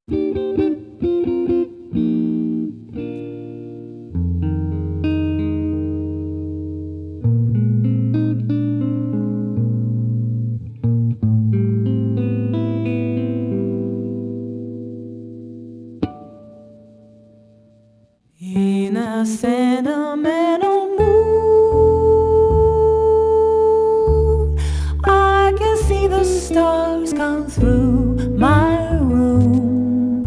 In a sentimental mood, I can see the stars come through my room,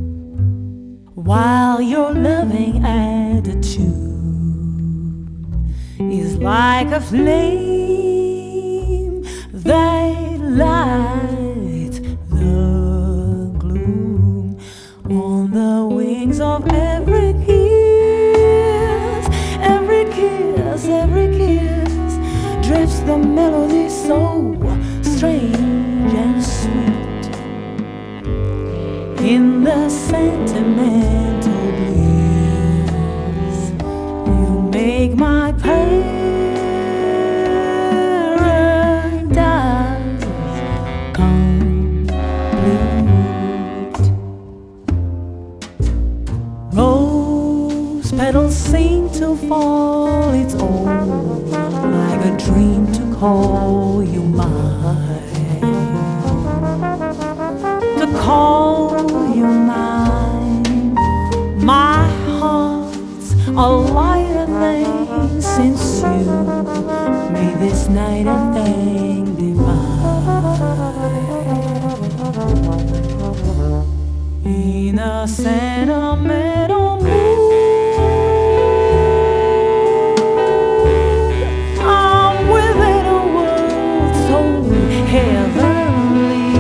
while your loving attitude is like a flame that lights the gloom. On the wings of every kiss drifts the melody so strange and sweet. In the sentimental bliss, you make my paradise complete. Rose petals seem to fall, it's all like a dream to call you mine, to call you mine. My heart's a lighter thing since you made this night a thing divine. In a sentimental mood, heavenly,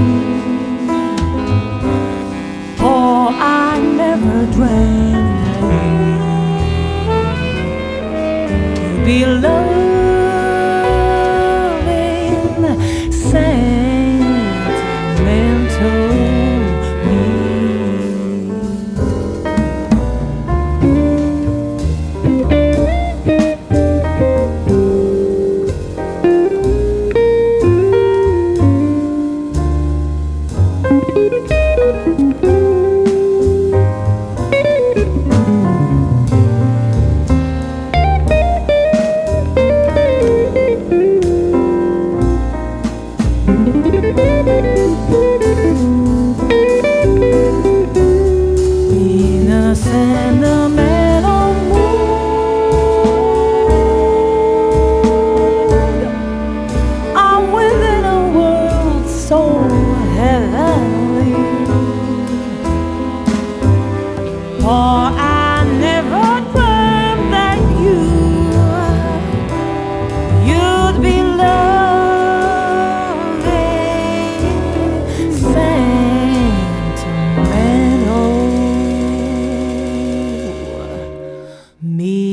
for I never dreamed to be loving sentimental me. In a sentimental mood, I'm within a world so heavenly, for I never dreamed that you'd be loving sentimental me.